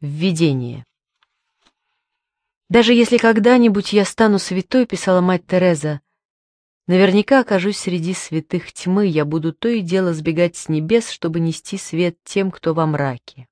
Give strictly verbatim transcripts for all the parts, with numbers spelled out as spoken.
Введение. «Даже если когда-нибудь я стану святой, — писала мать Тереза, — наверняка окажусь среди святых тьмы, я буду то и дело сбегать с небес, чтобы нести свет тем, кто во мраке».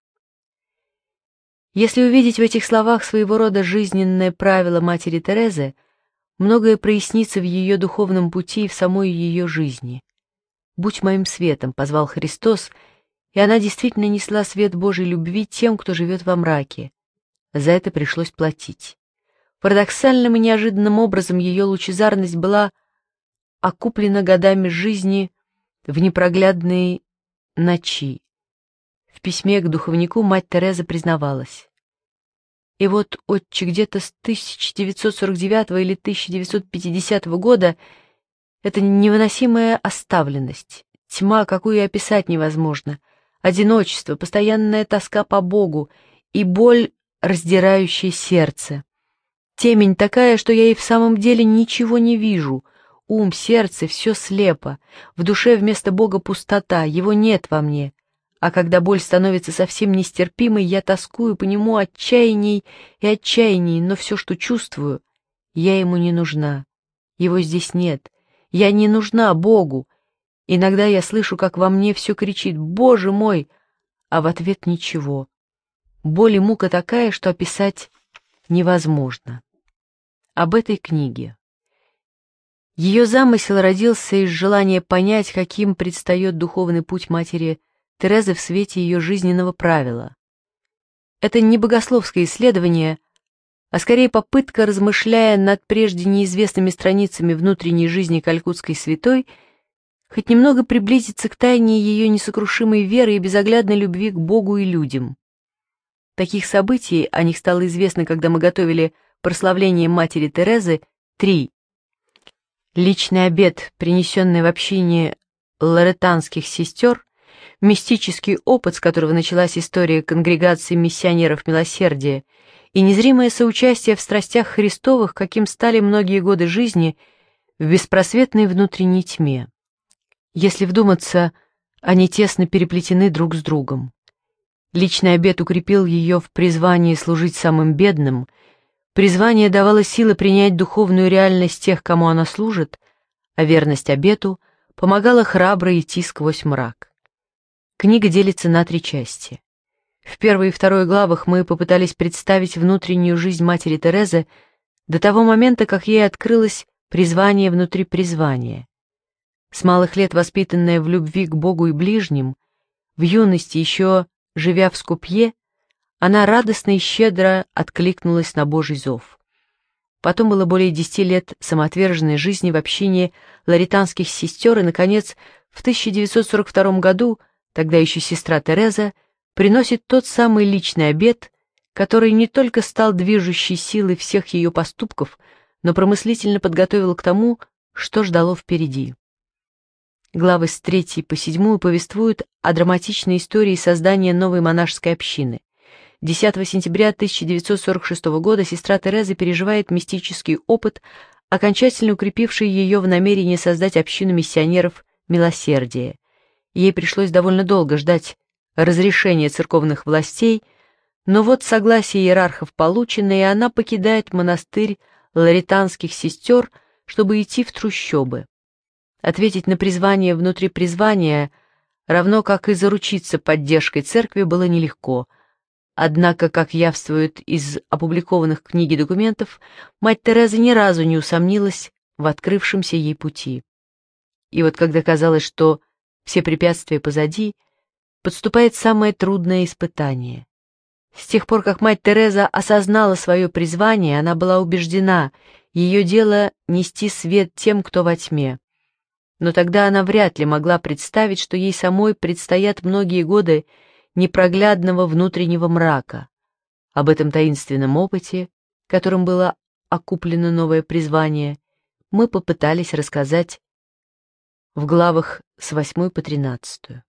Если увидеть в этих словах своего рода жизненное правило матери Терезы, многое прояснится в ее духовном пути и в самой ее жизни. «Будь моим светом», — позвал Христос, и она действительно несла свет Божьей любви тем, кто живет во мраке. За это пришлось платить. Парадоксальным и неожиданным образом ее лучезарность была окуплена годами жизни в непроглядные ночи. В письме к духовнику мать Тереза признавалась: «И вот, отче, где-то с тысяча девятьсот сорок девятого или тысяча девятьсот пятидесятого года это невыносимая оставленность, тьма, какую описать невозможно, одиночество, постоянная тоска по Богу и боль, раздирающая сердце. Темень такая, что я и в самом деле ничего не вижу. Ум, сердце — все слепо. В душе вместо Бога пустота, его нет во мне. А когда боль становится совсем нестерпимой, я тоскую по нему отчаянней и отчаянней, но все, что чувствую, я ему не нужна. Его здесь нет. Я не нужна Богу. Иногда я слышу, как во мне все кричит: «Боже мой!», а в ответ ничего. Боль и мука такая, что описать невозможно». Об этой книге. Ее замысел родился из желания понять, каким предстает духовный путь матери Терезы в свете ее жизненного правила. Это не богословское исследование, а скорее попытка, размышляя над прежде неизвестными страницами внутренней жизни калькутской святой, хоть немного приблизиться к тайне ее несокрушимой веры и безоглядной любви к Богу и людям. Таких событий, о них стало известно, когда мы готовили прославление матери Терезы, три. Личный обет, принесенный в общине лоретанских сестер, мистический опыт, с которого началась история конгрегации миссионеров милосердия, и незримое соучастие в страстях Христовых, каким стали многие годы жизни в беспросветной внутренней тьме. Если вдуматься, они тесно переплетены друг с другом. Личный обет укрепил ее в призвании служить самым бедным, призвание давало силы принять духовную реальность тех, кому она служит, а верность обету помогала храбро идти сквозь мрак. Книга делится на три части. В первой и второй главах мы попытались представить внутреннюю жизнь матери Терезы до того момента, как ей открылось призвание внутри призвания. С малых лет воспитанная в любви к Богу и ближним, в юности, еще живя в Скопье, она радостно и щедро откликнулась на Божий зов. Потом было более десяти лет самоотверженной жизни в общине лоретанских сестер, и, наконец, в тысяча девятьсот сорок втором году, тогда еще сестра Тереза, приносит тот самый личный обет, который не только стал движущей силой всех ее поступков, но промыслительно подготовил к тому, что ждало впереди. Главы с третьей по седьмую повествуют о драматичной истории создания новой монашеской общины. десятого сентября тысяча девятьсот сорок шестого года сестра Тереза переживает мистический опыт, окончательно укрепивший ее в намерении создать общину миссионеров милосердия. Ей пришлось довольно долго ждать разрешения церковных властей, но вот согласие иерархов получено, и она покидает монастырь лоретанских сестер, чтобы идти в трущобы. Ответить на призвание внутри призвания, равно как и заручиться поддержкой церкви, было нелегко. Однако, как явствует из опубликованных в книге документов, мать Тереза ни разу не усомнилась в открывшемся ей пути. И вот когда казалось, что все препятствия позади, подступает самое трудное испытание. С тех пор, как мать Тереза осознала свое призвание, она была убеждена, ее дело — нести свет тем, кто во тьме. Но тогда она вряд ли могла представить, что ей самой предстоят многие годы непроглядного внутреннего мрака. Об этом таинственном опыте, которым было окуплено новое призвание, мы попытались рассказать в главах с восьмой по тринадцатую.